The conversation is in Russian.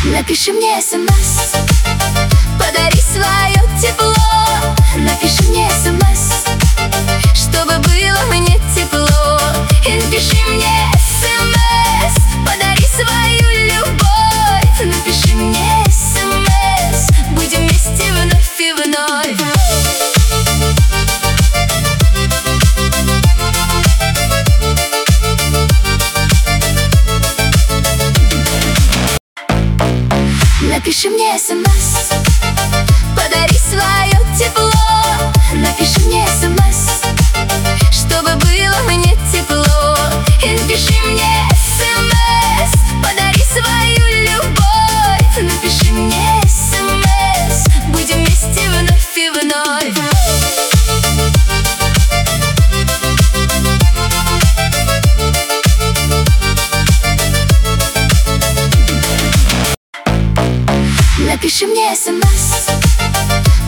Напиши мне смс, подари свое тепло. Напиши мне смс, чтобы было мне тепло. И напиши мне смс, подари свою любовь. Напиши мне смс, будем вместе вновь и вновь. Напиши мне смс, подари свое тепло. Напиши мне смс, чтобы было мне тепло. И напиши мне смс, подари свою любовь. Напиши мне смс, будем вместе вновь и вновь. Напиши мне смс,